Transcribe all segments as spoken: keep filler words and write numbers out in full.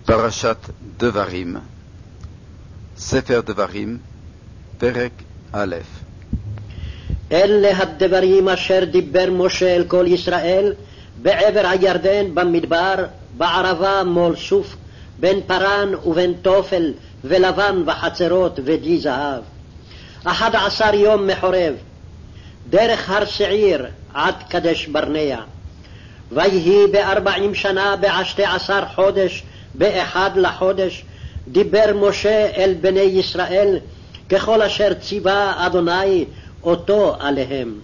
פרשת דברים, ספר דברים, פרק א'. אלה הדברים אשר דיבר משה אל כל ישראל בעבר הירדן במדבר, בערבה מול סוף, בין פרן ובין תופל ולבן וחצרות ודי זהב. אחד עשר יום מחורב, דרך הר שעיר עד קדש ברנע. ויהי בארבעים שנה בעשתי עשר חודש באחד לחודש, דיבר משה אל בני ישראל ככל אשר ציווה אדוני אותו עליהם.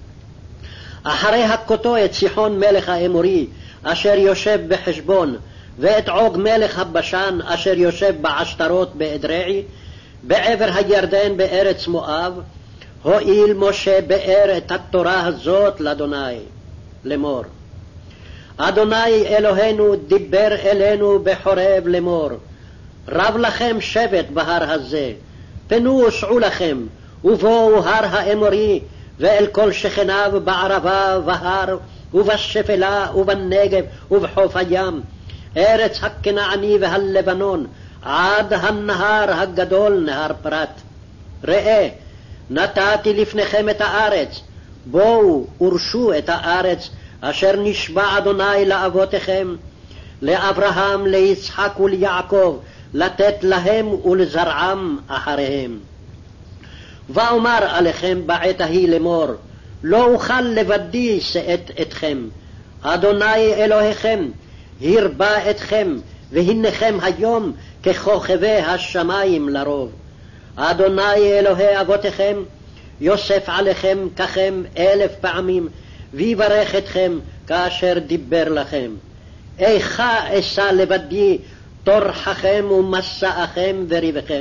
אחרי הכותו את סיחון מלך האמורי אשר יושב בחשבון, ואת עוג מלך הבשן אשר יושב בעשתרות באדרעי, בעבר הירדן בארץ מואב, הואיל משה באר את התורה הזאת לאדוני לאמור. אדוני אלוהינו דיבר אלינו בחורב לאמור, רב לכם שבט בהר הזה, פנו וסעו לכם, ובואו הר האמורי ואל כל שכניו בערבה והר ובשפלה ובנגב ובחוף הים, ארץ הכנעני והלבנון, עד הנהר הגדול נהר פרת. ראה, נתתי לפניכם את הארץ, בואו ורשו את הארץ אשר נשבע אדוני לאבותיכם, לאברהם, ליצחק וליעקב, לתת להם ולזרעם אחריהם. ואומר עליכם בעת ההיא לאמור, לא אוכל לבדי שאת אתכם, אדוני אלוהיכם הרבה אתכם, והנכם היום ככוכבי השמיים לרוב. אדוני אלוהי אבותיכם יוסף עליכם ככם אלף פעמים, ויברך אתכם כאשר דיבר לכם. איכה אשא לבדי טורחכם ומסעכם וריבכם?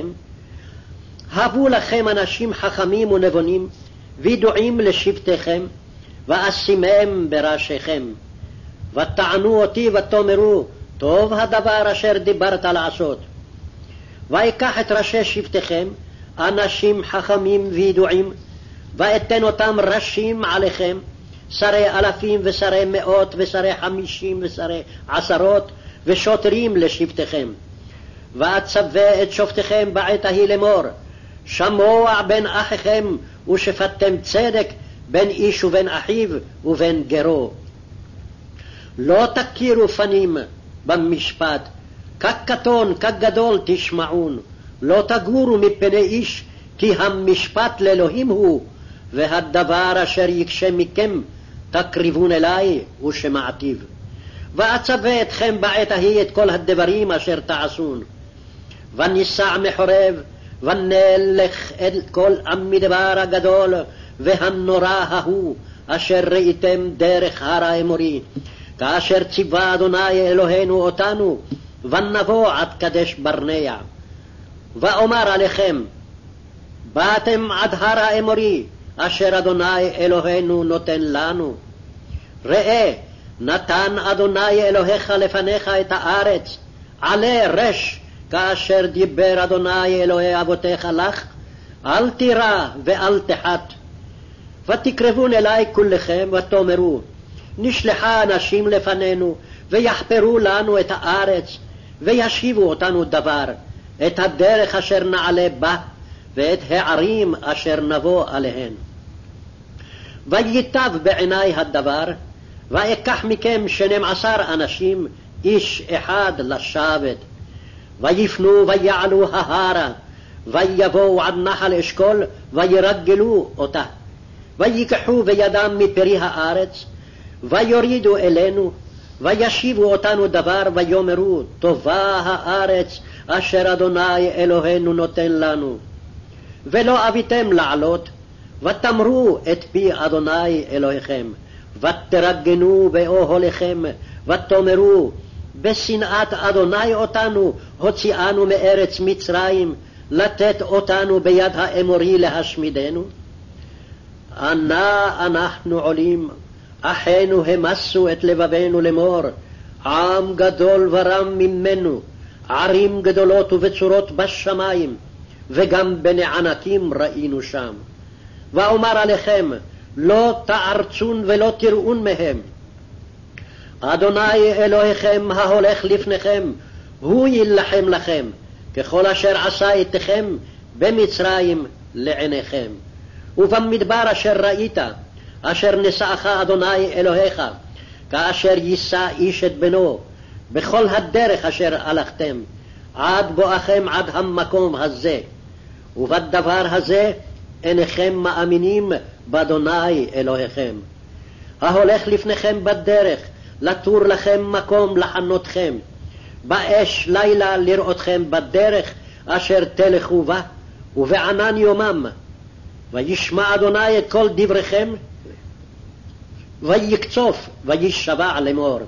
הבו לכם אנשים חכמים ונבונים, וידועים לשבטיכם, ואשימם בראשיכם. ותענו אותי ותאמרו, טוב הדבר אשר דיברת לעשות. ויקח את ראשי שבטיכם, אנשים חכמים וידועים, ואתן אותם ראשים עליכם, שרי אלפים ושרי מאות ושרי חמישים ושרי עשרות, ושוטרים לשבטיכם. ואצווה את שופטיכם בעת ההיא לאמור, שמוע בין אחיכם ושפטתם צדק בין איש ובין אחיו ובין גרו. לא תכירו פנים במשפט, כקטון כגדול תשמעון, לא תגורו מפני איש, כי המשפט לאלוהים הוא, והדבר אשר יקשה מכם תקריבון אלי ושמעתיו. ואצווה אתכם בעת ההיא את כל הדברים אשר תעשון. וניסע מחורב ונלך אל כל המדבר הגדול והנורא ההוא אשר ראיתם דרך הר האמורי, כאשר ציווה אדוני אלוהינו אותנו, ונבוא עד קדש ברנע. ואומר עליכם, באתם עד הר האמורי אשר אדוני אלוהינו נותן לנו. ראה, נתן אדוני אלוהיך לפניך את הארץ, עלה רש, כאשר דיבר אדוני אלוהי אבותיך לך, אל תירא ואל תחת. ותקרבון אלי כולכם ותאמרו, נשלחה אנשים לפנינו, ויחפרו לנו את הארץ, וישיבו אותנו דבר, את הדרך אשר נעלה בה, ואת הערים אשר נבוא עליהן. וייטב בעיני הדבר, ואקח מכם שנים עשר אנשים, איש אחד לשבת. ויפנו ויעלו ההרה, ויבואו עד נחל אשכול, וירגלו אותה. ויקחו בידם מפרי הארץ, ויורידו אלינו, וישיבו אותנו דבר, ויאמרו, טובה הארץ אשר אדוני אלוהינו נותן לנו. ולא אביתם לעלות, ותמרו את פי אדוני אלוהיכם, ותרגנו באוהליכם, ותאמרו, בשנאת אדוני אותנו הוציאנו מארץ מצרים, לתת אותנו ביד האמורי להשמידנו. אנה אנחנו עולים, אחינו המסו את לבבנו לאמור, עם גדול ורם ממנו, ערים גדולות ובצורות בשמיים, וגם בני ענקים ראינו שם. ואומר עליכם, לא תערצון ולא תראון מהם. אדוני אלוהיכם ההולך לפניכם, הוא יילחם לכם, ככל אשר עשה איתכם במצרים לעיניכם. ובמדבר אשר ראית, אשר נשאך אדוני אלוהיך, כאשר יישא איש את בנו, בכל הדרך אשר הלכתם, עד בואכם עד המקום הזה. ובדבר הזה אינכם מאמינים באדוני אלוהיכם. ההולך לפניכם בדרך, לתור לכם מקום לחנותכם, באש לילה לראותכם בדרך אשר תלכו בה, ובענן יומם. וישמע אדוני את כל דבריכם, ויקצוף וישבע לאמור.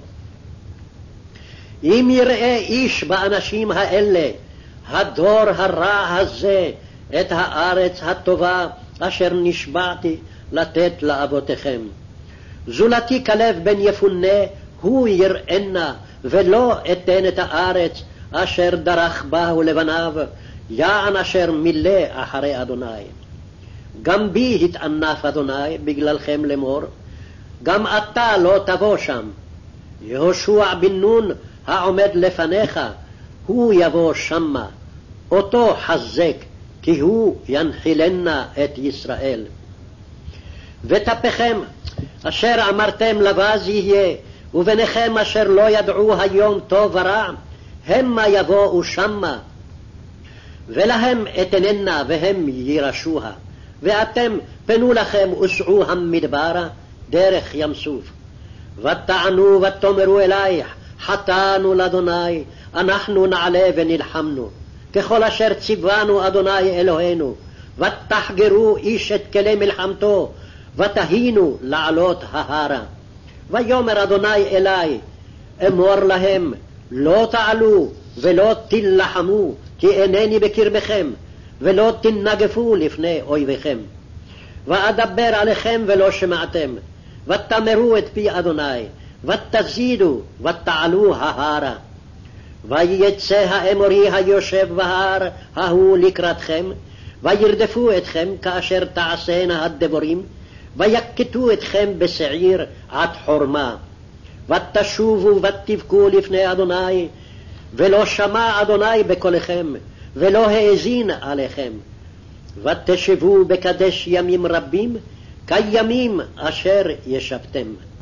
אם יראה איש באנשים האלה, הדור הרע הזה, את הארץ הטובה אשר נשבעתי לתת לאבותיכם, זולתי כלב בן יפונה הוא יראנה, ולא אתן את הארץ אשר דרך בה ולבניו, יען אשר מילא אחרי אדוני. גם בי התענף אדוני בגללכם לאמור, גם אתה לא תבוא שם. יהושע בן נון העומד לפניך, הוא יבוא שמה, אותו חזק, כי הוא ינחילנה את ישראל. ותפכם אשר אמרתם לבז יהיה, וביניכם אשר לא ידעו היום טוב ורע, המה יבואו שמה, ולהם אתננה והם ירשוה. ואתם פנו לכם וסעו המדברה דרך ים סוף. ותענו ותאמרו אלייך, חטאנו לאדוני, אנחנו נעלה ונלחמנו, ככל אשר ציוונו אדוני אלוהינו. ותחגרו איש את כלי מלחמתו, ותהינו לעלות ההרה. ויאמר אדוני אלי, אמור להם, לא תעלו ולא תלחמו, כי אינני בקרבכם, ולא תנגפו לפני אויביכם. ואדבר עליכם ולא שמעתם, ותמרו את פי אדוני, ותזידו ותעלו ההרה. ויצא האמורי היושב בהר ההוא לקראתכם, וירדפו אתכם כאשר תעשינה הדבורים, ויקטו אתכם בשעיר עד חורמה. ותשובו ותבכו לפני אדוני, ולא שמע אדוני בקולכם, ולא האזין עליכם. ותשבו בקדש ימים רבים, כימים אשר ישבתם.